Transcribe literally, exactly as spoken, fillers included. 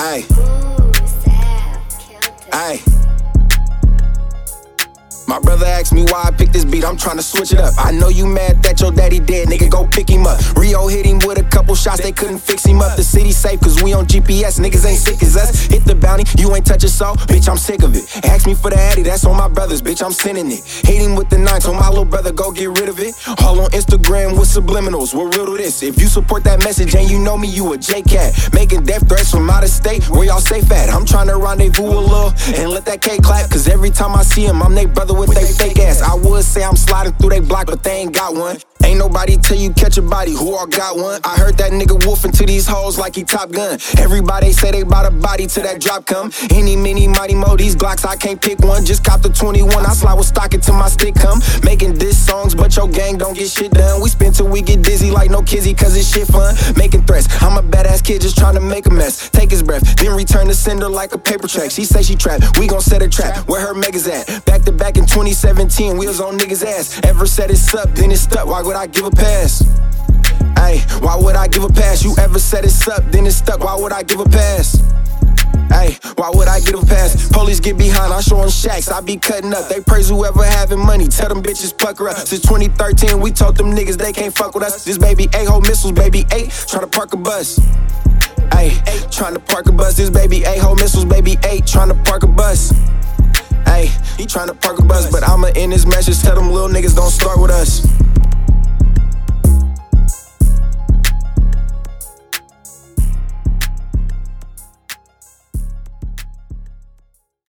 Ay. Ay. My brother asked me why I picked this beat, I'm tryna switch it up. I know you mad that your daddy dead, nigga, go pick him up. Rio hit him with a couple shots, they couldn't fix him up. The city safe cause we on G P S, niggas ain't sick as us. Hit the bounty, you ain't touch a soul, bitch, I'm sick of it. Ask me for the addy, that's on my brothers, bitch, I'm sending it. Hit him with the nine, told my little brother go get rid of it. All on Instagram with subliminals, we're real to this. If you support that message and you know me, you a J-Cat. Making death threats from out of state, where y'all safe at? I'm tryna rendezvous a little and let that cake clap. Cause every time I see him, I'm they brother with they fake ass. I would say I'm sliding through they block, but they ain't got one. Ain't nobody tell you catch a body, who all got one? I heard that nigga wolfing to these hoes like he Top Gun. Everybody say they bout a body till that drop come. Any, mini, mighty, mo, these Glocks, I can't pick one. Just cop the twenty-one, I slide with stock till my stick come. Making diss songs, but your gang don't get shit done. We spin till we get dizzy like no kizzy, cause it's shit fun. Making threats, I'm a badass kid just trying to make a mess. Take his breath, then return to sender like a paper track. She say she trapped, we gon' set a trap. Where her megas at? Back to back in twenty seventeen, wheels on niggas' ass. Ever said it's up, then it's stuck, why would I give a pass? Ay, why would I give a pass? You ever said it's up, then it's stuck, why would I give a pass? Ay, why would I give a pass? Police get behind, I show them shacks, I be cutting up. They praise whoever having money, tell them bitches pucker up. Since twenty thirteen, we told them niggas they can't fuck with us. This baby A-ho missiles, baby eight, tryna park a bus. Ay, tryna park a bus. This baby A-ho missiles, baby eight, tryna park a bus. Ay, he tryna park a bus, but I'ma end this message, tell them little niggas don't start with us.